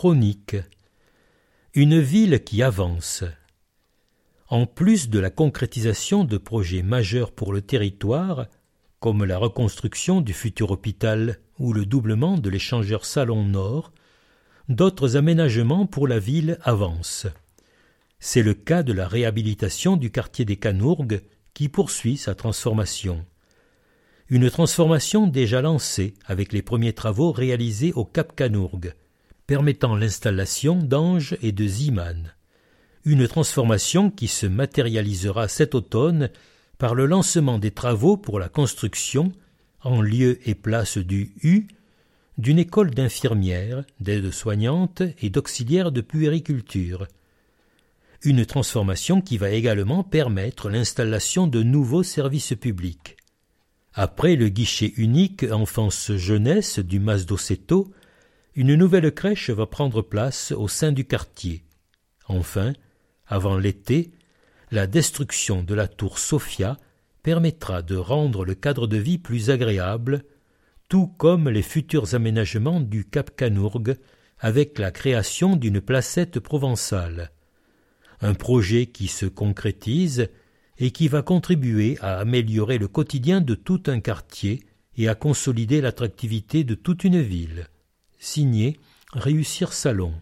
Chronique. Une ville qui avance. En plus de la concrétisation de projets majeurs pour le territoire, comme la reconstruction du futur hôpital ou le doublement de l'échangeur Salon Nord, d'autres aménagements pour la ville avancent. C'est le cas de la réhabilitation du quartier des Canourgues qui poursuit sa transformation. Une transformation déjà lancée avec les premiers travaux réalisés au Cap Canourgues, permettant l'installation d'anges et de Ziman. Une transformation qui se matérialisera cet automne par le lancement des travaux pour la construction, en lieu et place du U, d'une école d'infirmières, d'aides-soignantes et d'auxiliaires de puériculture. Une transformation qui va également permettre l'installation de nouveaux services publics. Après le guichet unique enfance-jeunesse du Mas d'Osseto, une nouvelle crèche va prendre place au sein du quartier. Enfin, avant l'été, la destruction de la tour Sophia permettra de rendre le cadre de vie plus agréable, tout comme les futurs aménagements du Cap Canourgues avec la création d'une placette provençale. Un projet qui se concrétise et qui va contribuer à améliorer le quotidien de tout un quartier et à consolider l'attractivité de toute une ville. Signé Réussir Salon.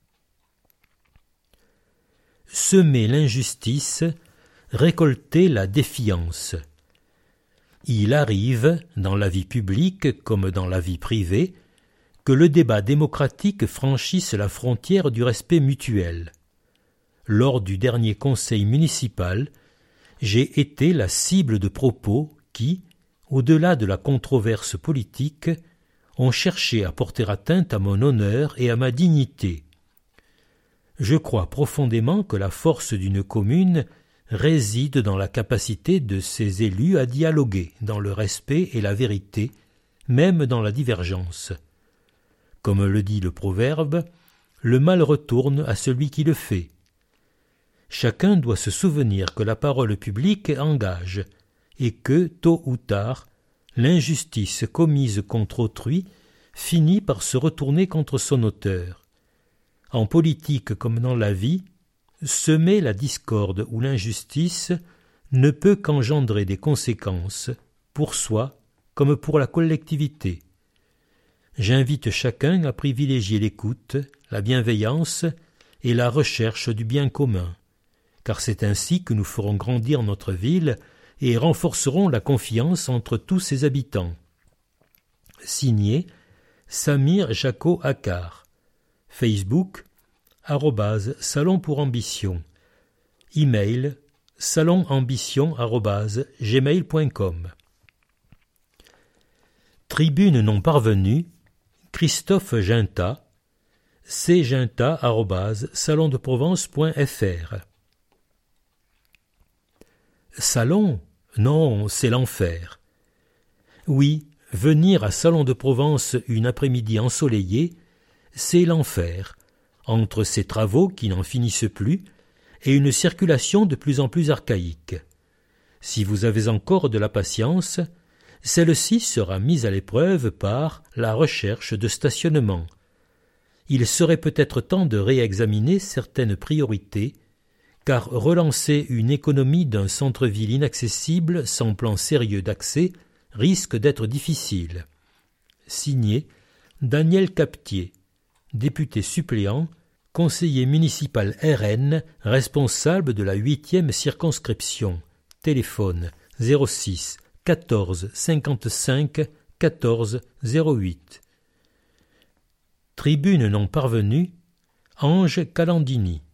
Semer l'injustice, récolter la défiance. Il arrive, dans la vie publique comme dans la vie privée, que le débat démocratique franchisse la frontière du respect mutuel. Lors du dernier conseil municipal, j'ai été la cible de propos qui, au-delà de la controverse politique, ont cherché à porter atteinte à mon honneur et à ma dignité. Je crois profondément que la force d'une commune réside dans la capacité de ses élus à dialoguer dans le respect et la vérité, même dans la divergence. Comme le dit le proverbe, le mal retourne à celui qui le fait. Chacun doit se souvenir que la parole publique engage et que, tôt ou tard, l'injustice commise contre autrui finit par se retourner contre son auteur. En politique comme dans la vie, semer la discorde ou l'injustice ne peut qu'engendrer des conséquences, pour soi comme pour la collectivité. J'invite chacun à privilégier l'écoute, la bienveillance et la recherche du bien commun, car c'est ainsi que nous ferons grandir notre ville et renforcerons la confiance entre tous ses habitants. Signé Samir Jaco Akar. Facebook @Salon pour Ambition. Email salonambition@gmail.com. Tribune non parvenue, Christophe Ginta, cginta@salondeprovence.fr. Salon? Non, c'est l'enfer. Oui, venir à Salon de Provence une après-midi ensoleillée, c'est l'enfer, entre ces travaux qui n'en finissent plus et une circulation de plus en plus archaïque. Si vous avez encore de la patience, celle-ci sera mise à l'épreuve par la recherche de stationnement. Il serait peut-être temps de réexaminer certaines priorités, car relancer une économie d'un centre-ville inaccessible sans plan sérieux d'accès risque d'être difficile. Signé Daniel Captier, député suppléant, conseiller municipal RN, responsable de la 8e circonscription. Téléphone 06 14 55 14 08. Tribune non parvenue, Ange Calandini.